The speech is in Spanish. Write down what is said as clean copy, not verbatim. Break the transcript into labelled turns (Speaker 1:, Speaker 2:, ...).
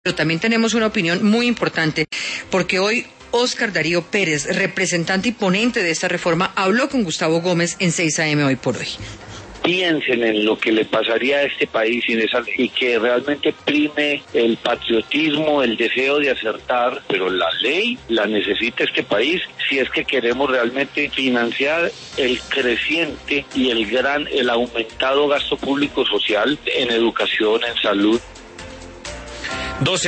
Speaker 1: Pero también tenemos una opinión muy importante, porque hoy Óscar Darío Pérez, representante y ponente de esta reforma, habló con Gustavo Gómez en 6 AM Hoy por Hoy.
Speaker 2: Piensen en lo que le pasaría a este país sin esa ley, y que realmente prime el patriotismo, el deseo de acertar, pero la ley la necesita este país si es que queremos realmente financiar el creciente y el aumentado gasto público social en educación, en salud.
Speaker 3: 12